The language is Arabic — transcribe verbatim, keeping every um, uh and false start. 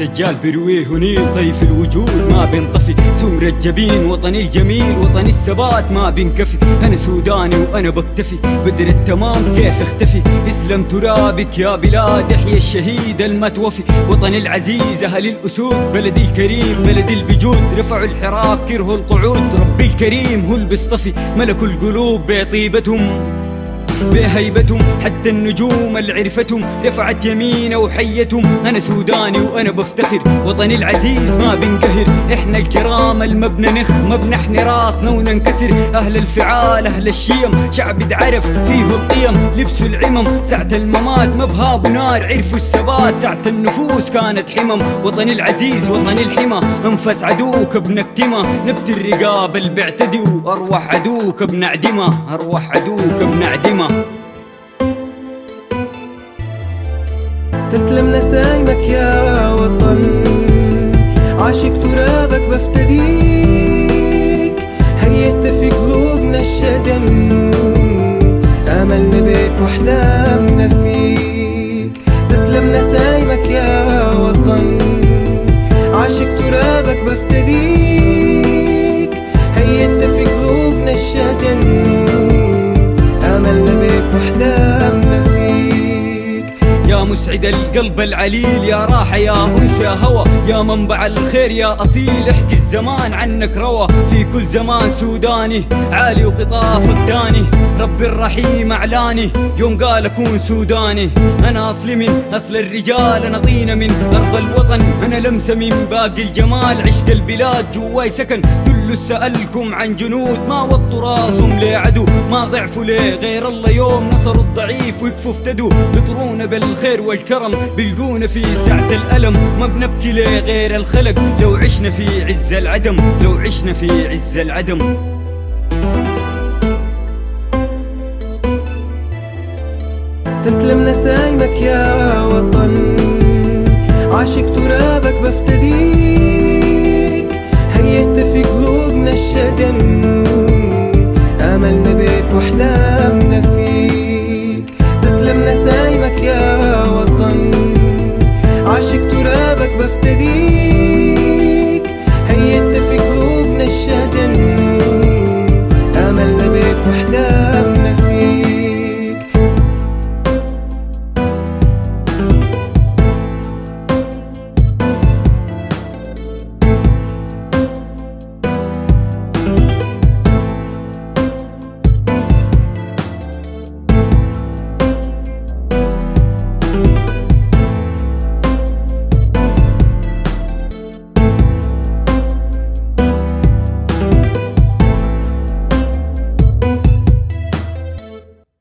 الدجال برويه ونيل، ضيف الوجود ما بينطفي، سمر الجبين وطني الجميل، وطني الثبات ما بينكفي. أنا سوداني وأنا بكتفي، بدر التمام كيف اختفي. اسلم ترابك يا بلاد، احيا الشهيد المتوفي. وطني العزيز أهل الأسود، بلدي الكريم بلدي البجود. رفعوا الحراب كرهوا القعود، ربي الكريم هو اللي بيصطفي. ملك القلوب بطيبتهم بهيبتهم، حتى النجوم اللي عرفتهم رفعت يمينه وحيتهم. أنا سوداني وأنا بفتخر، وطني العزيز ما بنقهر. إحنا الكرام المبنى نخ، ما بنحني راسنا وننكسر. أهل الفعال أهل الشيم، شعب اتعرف فيه القيم. لبسوا العمم ساعة الممات، ما بهاب نار عرفوا الثبات. ساعة النفوس كانت حمم، وطني العزيز وطني الحمى. أنفس عدوك بنكتمه، نبت الرقاب اللي بيعتدوا. أروح عدوك بنعدمه، أروح عدوك بنعدمه. تسلم نسايمك يا وطن، عاشق ترابك بفتديك. هيئت في قلوبنا الشدن، آملنا بيك واحلامنا فيك. تسلم نسايمك يا وطن، عاشق ترابك بفتديك. هيئت في قلوبنا الشدن، آملنا بيك واحلامنا فيك. يا مسعد القلب العليل، يا راحة يا أنس يا هوى، يا منبع الخير يا أصيل. احكي الزمان عنك روى، في كل زمان سوداني عالي وقطاف الداني. ربي الرحيم أعلاني يوم قال أكون سوداني. أنا أصلي من أصل الرجال، أنا طينة من أرض الوطن. أنا لمسة من باقي الجمال، عشق البلاد جواي سكن. كل سألكم عن جنود ما وطوا راسهم ليه عدو، ما ضعفوا ليه غير الله يوم نصروا الضعيف وقفوا افتدوا. بطرونا بالخير والكرم، بيلقونا في ساعة الألم. ما بنبكي ليه غير الخلق، لو عشنا في عز العدم، لو عشنا في عز العدم. تسلم نسايمك يا وطن، عاشق ترابك بفتديك. هيئت في قلوبنا الشدن، آملنا بيك واحلامنا